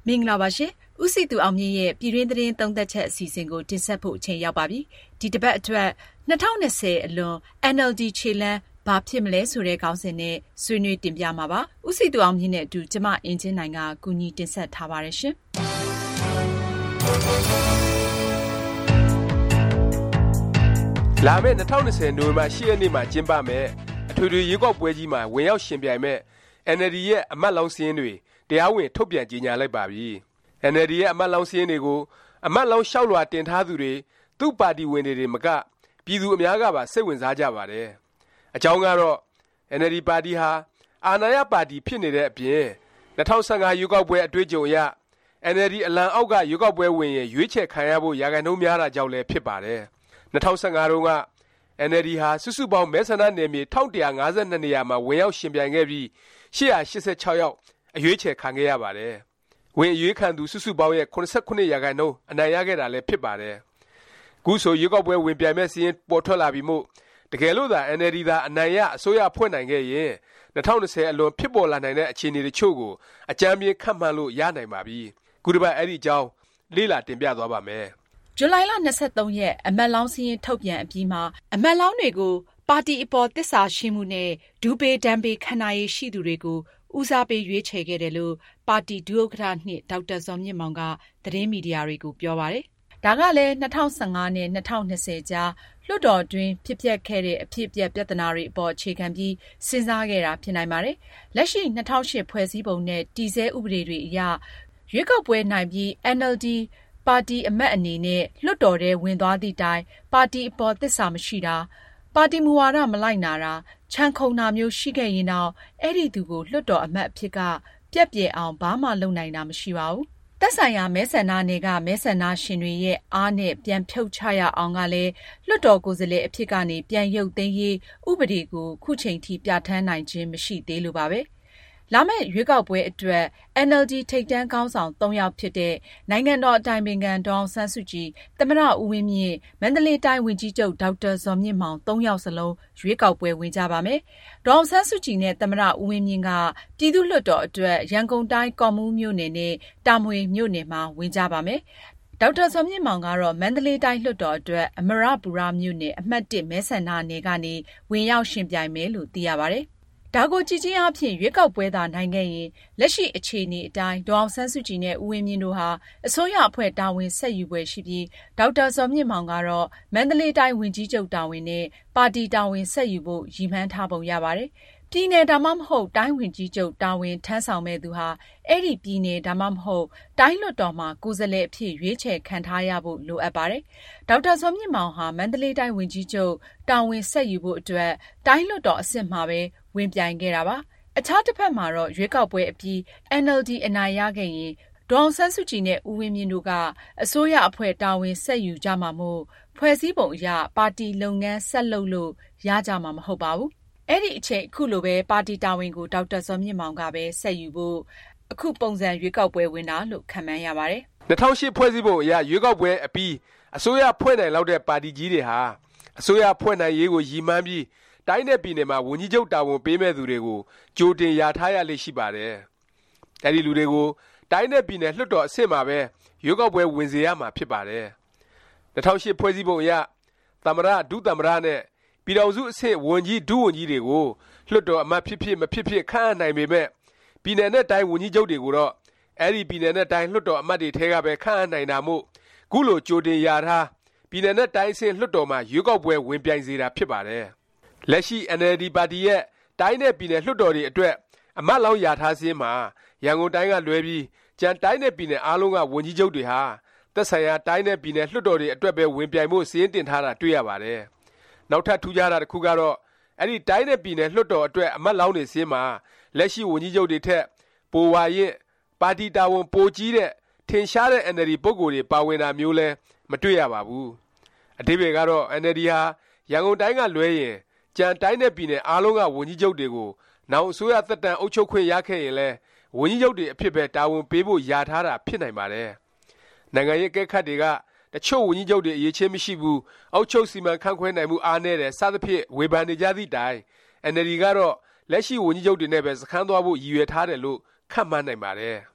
မင်္ဂလာပါရှင်။ဦးစီသူအောင်မြင့်ရဲ့ပြည်တွင်းသတင်းသုံးသပ်ချက်အစီအစဉ်ကိုတင်ဆက်ဖို့အချိန်ရောက်ပါပြီ။ဒီတစ်ပတ်အတွက်2020အလွန် NLD ခြေလှမ်းဘာဖြစ်မလဲဆိုတဲ့ခေါင်းစဉ်နဲ့ဆွေးနွေးတင်ပြမှာပါ။ဦးစီသူအောင်မြင့်နဲ့အတူကျမအင်ဂျင်နိုင်ကကူညီတင်ဆက်ထားပါတယ်ရှင်။လာမယ့်2020နိုဝင်ဘာ10ရက်နေ့မှာကျင်းပမယ်အထွေထွေရွေးကောက်ပွဲကြီးမှာဝင်ရောက်ရှင်ပြိုင်မဲ့ NLD ရဲ့အမတ်လောင်းစာရင်းတွေတရားဝင်ထုတ်ပြန်ကြေညာလိုက်ပါပြီ။ NLD ရဲ့အမတ်လောင်းစာရင်းတွေကိုအမတ်လောင်းလျှောက်လွှာတင်ထားသူတွေသူ့ပါတီဝင်တွေမကပြည်သူအများကပါစိတ်ဝင်စားကြပါတယ်။အကြောင်းကတော့ NLD ပါတီဟာအာဏာရပါတီဖြစ်နေတဲ့အပြင်2015ရွေးကောက်ပွဲအတွေ့အကြုံအရ NLD အလံအောက်ကရွေးကောက်ပွဲဝင်ရင်ရွေးချယ်ခံရဖို့ရာခိုင်နှုန်းများတာကြောင့်လည်းဖြစ်ပါတယ်။2015တုန်းက NLD ဟာစုစုပေါင်းမဲဆန္ဒနယ်မြေ1152နေရာမှာဝင်ရောက်ရှင်ပြိုင်ခဲ့ပြီး886ယောက်အရွေးချယ်ခံခဲ့ရပါတယ်။ဝင်အရွေးခံသူစုစုပေါင်းရဲ့89ရာခိုင်နှုန်းအနိုင်ရခဲ့တာလည်းဖြစ်ပါတယ်။ခုဆိုရွေးကောက်ပွဲဝင်ပြိုင်မဲ့စီးရင်ပေါ်ထွက်လာပြီးမို့တကယ်လို့သာ NLD သာအနိုင်ရအစိုးရဖွဲ့နိုင်ခဲ့ရင်2020အလွန်ဖြစ်ပေါ်လာနိုင်တဲ့အခြေအနေတချို့ကိုအကြမ်းပြင်းခန့်မှန်းလို့ရနိုင်ပါပြီ။ခုတစ်ပတ်အဲ့ဒီအကြောင်းလေ့လာတင်ပြသွားပါမယ်။ဇူလိုင်လ23ရက်အမတ်လောင်းစာရင်းထုတ်ပြန်အပြီးမှာအမတ်လောင်းတွေကိုပါတီအပေါ်သစ္စာရှိမှုနဲ့ဒူပေဒံပေခံနိုင်ရရှိသူတွေကိုဦးစားပေးရွေးချယ်ခဲ့တယ်လို့ပါတီဒုဥက္ကဋ္ဌ2ဒေါက်တာဇော်မြင့်မောင်ကသတင်းမီဒီယာတွေကိုပြောပါတယ်။ဒါကလည်း2015နဲ့2020ကြားလွှတ်တော်အတွင်းဖြစ်ပျက်ခဲ့တဲ့အဖြစ်အပျက်ပြဿနာတွေအပေါ်အခြေခံပြီးစဉ်းစားခဲ့တာဖြစ်နိုင်ပါတယ်။လက်ရှိ2008ဖွဲ့စည်းပုံနဲ့တည်ဆဲဥပဒေတွေအရရွေးကောက်ပွဲနိုင်ပြီး NLD ပါတီအမတ်အနေနဲ့လွှတ်တော်ထဲဝင်သွားသည့်တိုင်ပါတီအပေါ်သစ္စာမရှိတာပါတီမူဝါဒမလိုက်နာတာခြံခုံတာမျိုးရှိခဲ့ရင်တော့အဲ့ဒီသူကိုလွှတ်တော်အမတ်အဖြစ်ကပြက်ပြဲအောင်ဘာမှလုပ်နိုင်တာမရှိပါဘူး။သက်ဆိုင်ရာမဲဆန္ဒနယ်ကမဲဆန္ဒရှင်တွေရဲ့အားနဲ့ပြန်ဖြုတ်ချရအောင်ကလည်းလွှတ်တော်ကိုယ်စားလှယ်အဖြစ်ကနေပြန်ရုပ်သိမ်းရေးဥပဒေကိုခုချိန်ထိပြဋ္ဌာန်းနိုင်ခြင်းမရှိသေးလို့ပါပဲ။လာမယ့်ရွေးကောက်ပွဲအတွက် NLD ထိပ်တန်းခေါင်းဆောင်3ယောက်ဖြစ်တဲ့နိုင်ငံတော်အတိုင်ပင်ခံဒေါ်အောင်ဆန်းစုကြည်သမ္မတဦးဝင်းမြင့်မန္တလေးတိုင်းဝန်ကြီးချုပ်ဒေါက်တာဇော်မြင့်မောင်3ယောက်စလုံးရွေးကောက်ပွဲဝင်ကြပါမယ်။ဒေါ်အောင်ဆန်းစုကြည်နဲ့သမ္မတဦးဝင်းမြင့်ကပြည်သူ့လွှတ်တော်အတွက်ရန်ကုန်တိုင်းကော့မှူးမြို့နယ်နဲ့တာမွေမြို့နယ်မှာဝင်ကြပါမယ်။ဒေါက်တာဇော်မြင့်မောင်ကတော့မန္တလေးတိုင်းလွှတ်တော်အတွက်အမရပူရမြို့နယ်အမှတ်1မဲဆန္ဒနယ်ကနေဝင်ရောက်ရှင်ပြိုင်မယ်လို့သိရပါတယ်။ဒါကိုကြည့်ချင်းအဖြစ်ရွေးကောက်ပွဲသာနိုင်ခဲ့ရင်လက်ရှိအခြေအနေအတိုင်းဒေါ်အောင်ဆန်းစုကြည်နဲ့ဦးဝင်းမြင့်တို့ဟာအစိုးရအဖွဲ့တာဝန်ဆက်ယူပွဲရှိပြီးဒေါက်တာဇော်မြင့်မောင်ကတော့မန္တလေးတိုင်းဝန်ကြီးချုပ်တာဝန်နဲ့ပါတီတာဝန်ဆက်ယူဖို့ရည်မှန်းထားပုံရပါတယ်။ပြည်နယ်ဒါမှမဟုတ်တိုင်းဝန်ကြီးချုပ်တာဝန်ထမ်းဆောင်မဲ့သူဟာအဲ့ဒီပြည်နယ်ဒါမှမဟုတ်တိုင်းလွှတ်တော်မှာကိုယ်စားလှယ်အဖြစ်ရွေးချယ်ခံထားရဖို့လိုအပ်ပါတယ်။ဒေါက်တာဇော်မြင့်မောင်ဟာမန္တလေးတိုင်းဝန်ကြီးချုပ်တာဝန်ဆက်ယူဖို့အတွက်တိုင်းလွှတ်တော်အဆင့်မှာပဲဝင်ပြိုင်ခဲ့တာပါ။အခြားတစ်ဖက်မှာတော့ရွေးကောက်ပွဲအပြီး NLD အနိုင်ရခဲ့ရင်ဒေါ်အောင်ဆန်းစုကြည်နဲ့ဦးဝင်းမြင့်တို့ကအစိုးရအဖွဲ့တာဝန်ဆက်ယူကြမှာမို့ဖွဲ့စည်းပုံအရပါတီလုပ်ငန်းဆက်လုပ်လို့ရကြမှာမဟုတ်ပါဘူး။အဲ့ဒီအချိန်အခုလိုပဲပါတီတာဝန်ကိုဒေါက်တာဇော်မြင့်မောင်ကပဲဆက်ယူဖို့အခုပုံစံရွေးကောက်ပွဲဝင်တာလို့ခန့်မှန်းရပါတယ်။2008ဖွဲ့စည်းပုံအရရွေးကောက်ပွဲအပြီးအစိုးရဖွဲ့နိုင်လောက်တဲ့ပါတီကြီးတွေဟာအစိုးရဖွဲ့နိုင်ရေးကိုရည်မှန်းပြီးတိုင်းနဲ့ပြည်နယ်မှာဝန်ကြီးချုပ်တာဝန်ပေးမဲ့သူတွေကိုကြိုတင်ရာထားရလိမ့်ရှိပါတယ်။အဲဒီလူတွေကိုတိုင်းနဲ့ပြည်နယ်လွှတ်တော်အဆင့်မှာပဲရွေးကောက်ပွဲဝင်စေရမှာဖြစ်ပါတယ်။2008ဖွဲ့စည်းပုံအရသမ္မတဒုသမ္မတနဲ့ပြည်ထောင်စုအဆင့်ဝန်ကြီးဒုဝန်ကြီးတွေကိုလွှတ်တော်အမတ်ဖြစ်ဖြစ်မဖြစ်ဖြစ်ခန့်အပ်နိုင်ပေမဲ့ပြည်နယ်နဲ့တိုင်းဝန်ကြီးချုပ်တွေကိုတော့အဲဒီပြည်နယ်နဲ့တိုင်းလွှတ်တော်အမတ်တွေထဲကပဲခန့်အပ်နိုင်တာမို့ခုလိုကြိုတင်ရာထားပြည်နယ်နဲ့တိုင်းအဆင့်လွှတ်တော်မှာရွေးကောက်ပွဲဝင်ပြိုင်စေတာဖြစ်ပါတယ်။လက်ရှိ NLD ပါတီရဲ့တိုင်းနဲ့ပြည်နယ်လွှတ်တော်တွေအတွက်အမတ်လောင်းရာထားစင်းမှာရန်ကုန်တိုင်းကလွဲပြီးကျန်တိုင်းနဲ့ပြည်နယ်အားလုံးကဝန်ကြီးချုပ်တွေဟာသက်ဆိုင်ရာတိုင်းနဲ့ပြည်နယ်လွှတ်တော်တွေအတွက်ပဲဝင်ပြိုင်ဖို့စည်းတင်ထားတာတွေ့ရပါတယ်။နောက်ထပ်ထူးခြားတာတစ်ခုကတော့အဲ့ဒီတိုင်းနဲ့ပြည်နယ်လွှတ်တော်အတွက်အမတ်လောင်းတွေစင်းမှာလက်ရှိဝန်ကြီးချုပ်တွေထက်ပိုဝါရင်ပါတီတာဝန်ပိုကြီးတဲ့ထင်ရှားတဲ့ NLD ပုဂ္ဂိုလ်တွေပါဝင်တာမျိုးလဲမတွေ့ရပါဘူး။အဓိပ္ပာယ်ကတော့ NLD ဟာရန်ကုန်တိုင်းကလွဲရင်ကျန်တိုင်းနဲ့ပြည်နယ်အားလုံးကဝန်ကြီးချုပ်တွေကိုနောင်အစိုးရသက်တမ်းအုပ်ချုပ်ခွင့်ရခဲ့ရင်လဲဝန်ကြီးချုပ်တွေအဖြစ်ပဲတာဝန်ပေးဖို့ယာထားတာဖြစ်နိုင်ပါတယ်။နိုင်ငံရေးကဲခတ်တွေကတချို့ဝန်ကြီးချုပ်တွေအရေးချင်းမရှိဘူးအုပ်ချုပ်စီမံခန့်ခွဲနိုင်မှုအားနည်းတယ်စသဖြင့်ဝေဖန်နေကြသည့်တိုင် NLD ကတော့လက်ရှိဝန်ကြီးချုပ်တွေနဲ့ပဲစခန်းသွားဖို့ရည်ရွယ်ထားတယ်လို့ခန့်မှန်းနိုင်ပါတယ်ရ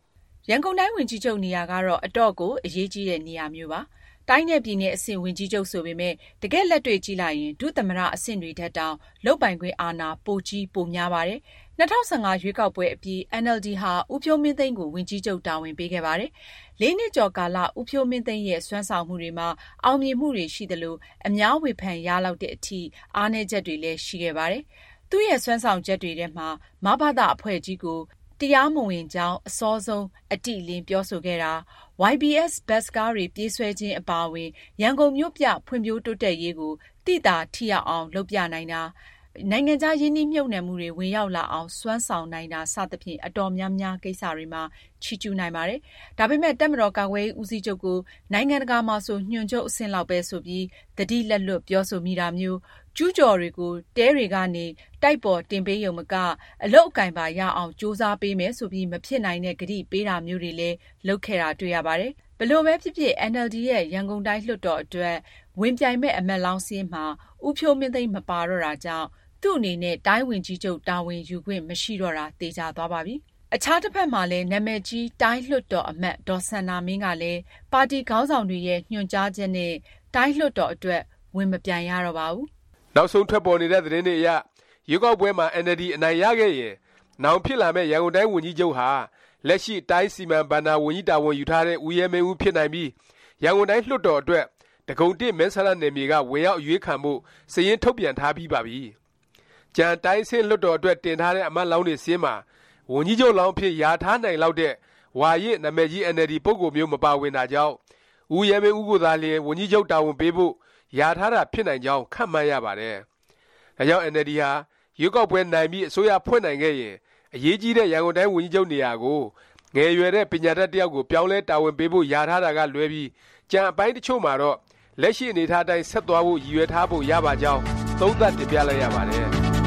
ရန်ကုန်တိုင်းဝန်ကြီးချုပ်နေရာကတော့အတော့ကိုအရေးကြီးတဲ့နေရာမျိုးပါ။တိုင်းနဲ့ပြည်နယ်အဆင့်ဝန်ကြီးချုပ်ဆိုပေမဲ့တကယ်လက်တွေ့ကြည့်လိုက်ရင်ဒုသမ္မတအဆင့်တွေထက်တောင်လုပ်ပိုင်ခွင့်အာဏာပိုကြီးပိုများပါတယ်။2015ရွေးကောက်ပွဲအပြီး NLD ဟာဦးဖြိုးမင်းသိန်းကိုဝန်ကြီးချုပ်တာဝန်ပေးခဲ့ပါတယ်။4 နှစ်ကျော်ကာလဦးဖြိုးမင်းသိန်းရဲ့စွမ်းဆောင်မှုတွေမှာအောင်မြင်မှုတွေရှိသလိုအများဝေဖန်ရလောက်တဲ့အထိအားနည်းချက်တွေလည်းရှိခဲ့ပါတယ်။သူ့ရဲ့စွမ်းဆောင်ချက်တွေထဲမှာမဘသအဖွဲ့ကြီးကိုတရားမဝင်ကြောင်းအစောဆုံးအတိအလင်းပြောဆိုခဲ့တာ YBS ဘတ်စ်ကားတွေပြေးဆွဲခြင်းအပါအဝင်ရန်ကုန်မြို့ပြဖွံ့ဖြိုးတိုးတက်ရေးကိုသိသာထိရောက်အောင်လုပ်ပြနိုင်တာနိုင်ငံခြားရင်းနှီးမြှုပ်နှံမှုတွေဝင်ရောက်လာအောင်စွမ်းဆောင်နိုင်တာစသဖြင့်အတော်များများကိစ္စတွေမှာချီးကျူးနိုင်ပါတယ်။ဒါပေမဲ့တပ်မတော်ကာကွယ်ရေးဦးစီးချုပ်ကိုနိုင်ငံတကာမှာဆိုညွှန်ချုပ်အဆင့်လောက်ပဲဆိုပြီးသတိလက်လွတ်ပြောဆိုမိတာမျိုးကျူးကျော်တွေကိုတဲတွေကနေတိုက်ပေါ်တင်ပေးရုံမကအလုတ်အကင်ပါရအောင်စူးစမ်းပေးမယ်ဆိုပြီးမဖြစ်နိုင်တဲ့ကတိပေးတာမျိုးတွေလည်းလုပ်ခဲ့တာတွေ့ရပါတယ်။ဘလို့ပဲဖြစ်ဖြစ် NLD ရဲ့ရန်ကုန်တိုင်းလွှတ်တော်အတွက်ဝင်ပြိုင်မဲ့အမတ်လောင်းစင်းမှာဦးဖြိုးမင်းသိန်းမပါတော့တာကြောင့်သူ့အနေနဲ့တိုင်းဝင်ကြီးချုပ်တာဝန်ယူခွင့်မရှိတော့တာသေချာသွားပါပြီ။အခြားတစ်ဖက်မှာလည်းနာမည်ကြီးတိုင်းလွှတ်တော်အမတ်ဒေါ်စန္ဒာမင်းကလည်းပါတီခေါင်းဆောင်တွေရဲ့ညွှန်ကြားချက်နဲ့တိုင်းလွှတ်တော်အတွက်ဝင်မပြိုင်ရတော့ပါဘူး။နောက်ဆုံးထွက်ပေါ်နေတဲ့သတင်းတွေအရရွေးကောက်ပွဲမှာ NLD အနိုင်ရခဲ့ရင်နောင်ဖြစ်လာမဲ့ရန်ကုန်တိုင်းဝန်ကြီးချုပ်ဟာလက်ရှိတိုင်းစီမံဘဏ္ဍာဝန်ကြီးတာဝန်ယူထားတဲ့ဦးရဲမင်းဦးဖြစ်နိုင်ပြီးရန်ကုန်တိုင်းလွှတ်တော်အတွက်ဒဂုံတစ်မဲဆန္ဒနယ်မြေကဝင်ရောက်ရွေးခံမှုစာရင်းထုတ်ပြန်ထားပြီးပါပြီ။ကြံတိုင်းဆင်းလွှတ်တော်အတွက်တင်ထားတဲ့အမတ်လောင်းတွေစင်းမှာဝန်ကြီးချုပ်လောင်းဖြစ်ယာထားနိုင်လောက်တဲ့ဝါရစ်နာမည်ကြီး NLD ပုဂ္ဂိုလ်မျိုးမပါဝင်တာကြောင့်ဦးရဲမင်းဦးကိုသာလျှင်ဝန်ကြီးချုပ်တာဝန်ပေးဖို့ယာထားတာဖြစ်နိုင်ကြောင်းခန့်မှန်းရပါတယ်။ဒါကြောင့် NLD ဟာရွေးကောက်ပွဲနိုင်ပြီးအစိုးရဖွဲ့နိုင်ခဲ့ရင်အရေးကြီးတဲ့ရန်ကုန်တိုင်းဝန်ကြီးချုပ်နေရာကိုငယ်ရွယ်တဲ့ပညာတတ်တယောက်ကိုပြောင်းလဲတာဝန်ပေးဖို့ယာထားတာကလွဲပြီးကြံအပိုင်းတချို့မှာတော့လက်ရှိအနေထားတိုင်းဆက်သွားဖို့ရည်ရွယ်ထားဖို့ရပါကြောင်းသုံးသပ်တင်ပြလိုက်ရပါတယ်